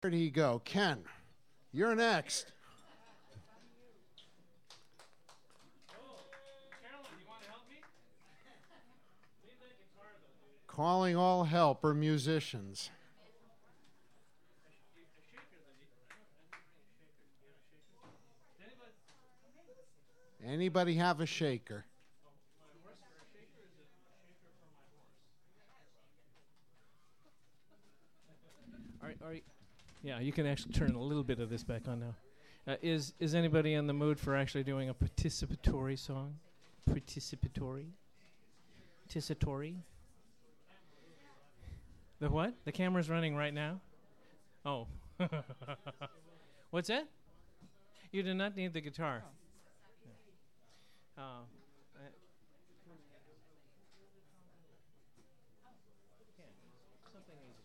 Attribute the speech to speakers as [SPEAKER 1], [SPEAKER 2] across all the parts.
[SPEAKER 1] Where'd he go? Ken, you're next.
[SPEAKER 2] Carolyn, you want to help me? Leave that guitar though, dude.
[SPEAKER 1] Calling all help or musicians. Anybody have a shaker?
[SPEAKER 2] Yeah, you can actually turn a little bit of this back on now. Is anybody in the mood for actually doing a participatory song? Participatory? Participatory? The what? The camera's running right now? Oh. What's that? You do not need the guitar. Something easy.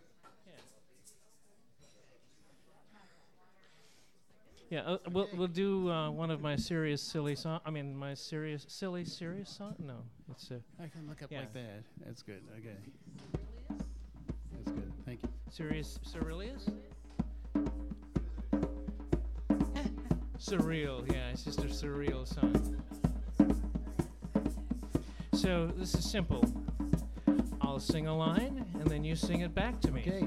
[SPEAKER 2] Yeah, we'll do one of my serious, silly song. I mean, my serious, silly, serious song. No, it's
[SPEAKER 3] I can look up
[SPEAKER 2] yeah.
[SPEAKER 3] like that. That's good. Okay. That's good. Thank you.
[SPEAKER 2] serious, Surrealius. Surreal, yeah, it's just a surreal song. So this is simple. I'll sing a line, and then you sing it back to me.
[SPEAKER 3] Okay.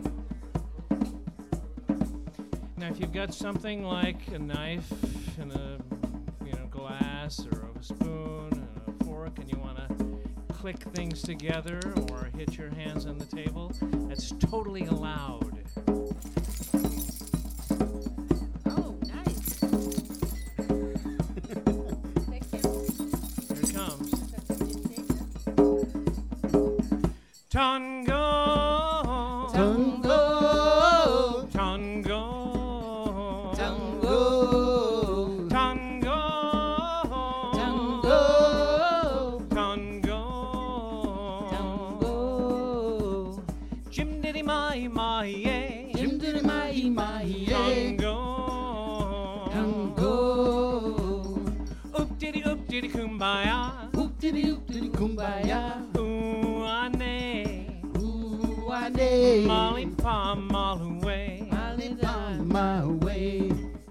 [SPEAKER 2] Now, if you've got something like a knife and a glass or a spoon and a fork, and you want to click things together or hit your hands on the table, that's totally allowed.
[SPEAKER 4] Oh, nice. Thank you.
[SPEAKER 2] Here it comes. Tango.
[SPEAKER 3] Tango.
[SPEAKER 2] Tango.
[SPEAKER 3] Tango.
[SPEAKER 2] Tango.
[SPEAKER 3] Tango.
[SPEAKER 2] Tango.
[SPEAKER 3] Tango.
[SPEAKER 2] Jim diddy my yeah.
[SPEAKER 3] Jim diddy my yeah.
[SPEAKER 2] Tango.
[SPEAKER 3] Tango.
[SPEAKER 2] Oop diddy kumbaya.
[SPEAKER 3] Oop diddy kumbaya.
[SPEAKER 2] Ooh ane.
[SPEAKER 3] Ooh I day.
[SPEAKER 2] Molly palm all away.
[SPEAKER 3] Molly down my way.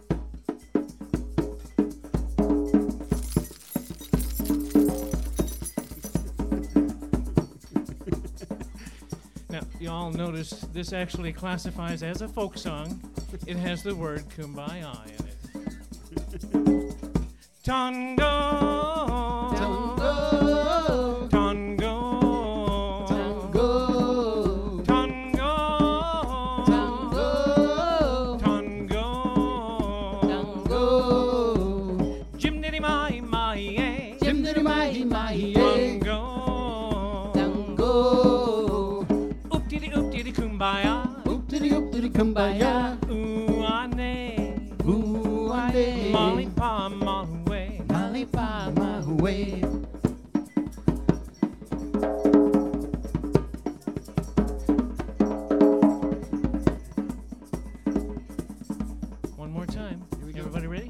[SPEAKER 2] Now, you all notice this actually classifies as a folk song. It has the word kumbaya in it. Tango.
[SPEAKER 3] Tango.
[SPEAKER 2] Tango.
[SPEAKER 3] Tango.
[SPEAKER 2] Tango.
[SPEAKER 3] Tango.
[SPEAKER 2] Tango.
[SPEAKER 3] Tango.
[SPEAKER 2] Jim diddy my yeah.
[SPEAKER 3] Jim diddy my yeah.
[SPEAKER 2] Tango.
[SPEAKER 3] Tango.
[SPEAKER 2] Oop diddy kumbaya.
[SPEAKER 3] Oop diddy kumbaya.
[SPEAKER 2] Ooh ane.
[SPEAKER 3] Ooh I day.
[SPEAKER 2] Molly palm all away.
[SPEAKER 3] Molly by my way.
[SPEAKER 2] One more time.
[SPEAKER 3] Here we go.
[SPEAKER 2] Everybody ready?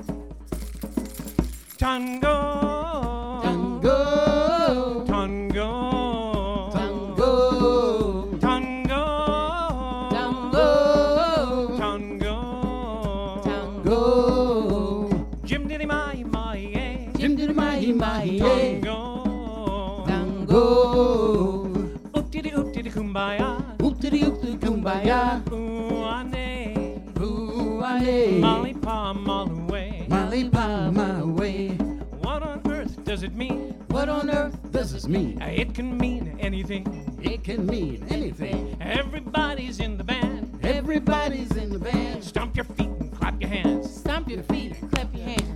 [SPEAKER 2] Tango.
[SPEAKER 3] Tango.
[SPEAKER 2] Tango.
[SPEAKER 3] Tango.
[SPEAKER 2] Tango.
[SPEAKER 3] Tango.
[SPEAKER 2] Tango.
[SPEAKER 3] Tango.
[SPEAKER 2] Jim diddy my yeah.
[SPEAKER 3] Jim diddy my yeah.
[SPEAKER 2] Tango.
[SPEAKER 3] Tango.
[SPEAKER 2] Oop diddy kumbaya.
[SPEAKER 3] Oop diddy kumbaya.
[SPEAKER 2] Ooh ane.
[SPEAKER 3] Ooh I day.
[SPEAKER 2] Molly palm all away.
[SPEAKER 3] Molly by my way.
[SPEAKER 2] What on earth does it mean?
[SPEAKER 3] What on earth does this mean?
[SPEAKER 2] It can mean anything.
[SPEAKER 3] It can mean anything.
[SPEAKER 2] Everybody's in the band.
[SPEAKER 3] Everybody's in the band.
[SPEAKER 2] Stomp your feet and clap your hands.
[SPEAKER 4] Stomp your feet and clap your hands.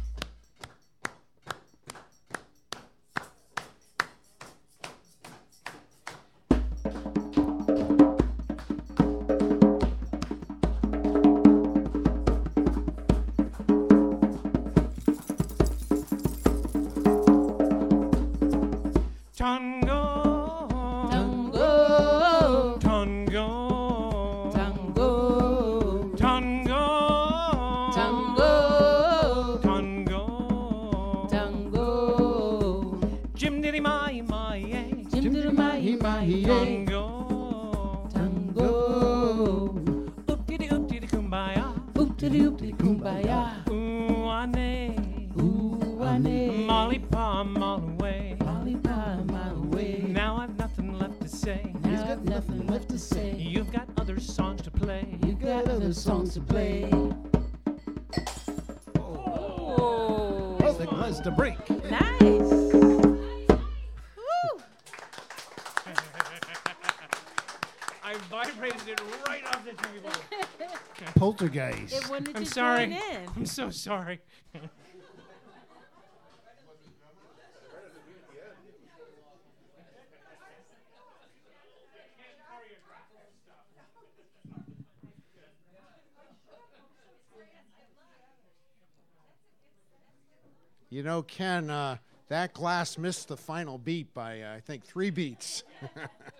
[SPEAKER 2] Tango.
[SPEAKER 3] Tango.
[SPEAKER 2] Tango.
[SPEAKER 3] Tango.
[SPEAKER 2] Tango.
[SPEAKER 3] Tango.
[SPEAKER 4] Oop-de-doop-de kumbaya.
[SPEAKER 2] Ooh, ane.
[SPEAKER 4] Ooh, ane.
[SPEAKER 2] Molly Palm all the way.
[SPEAKER 4] Molly Pie, my way.
[SPEAKER 2] Now I've nothing left to say.
[SPEAKER 4] Now I've nothing left to say.
[SPEAKER 2] You've got other songs to play.
[SPEAKER 4] You got other songs to play. Oh.
[SPEAKER 3] Perfect place to break.
[SPEAKER 4] Nice. Woo.
[SPEAKER 2] I vibrated it right off the table.
[SPEAKER 3] Poltergeist.
[SPEAKER 4] It wanted
[SPEAKER 2] I'm
[SPEAKER 4] to
[SPEAKER 2] sorry.
[SPEAKER 4] join in.
[SPEAKER 2] I'm so sorry.
[SPEAKER 1] You know, Ken, that glass missed the final beat by, I think, 3 beats.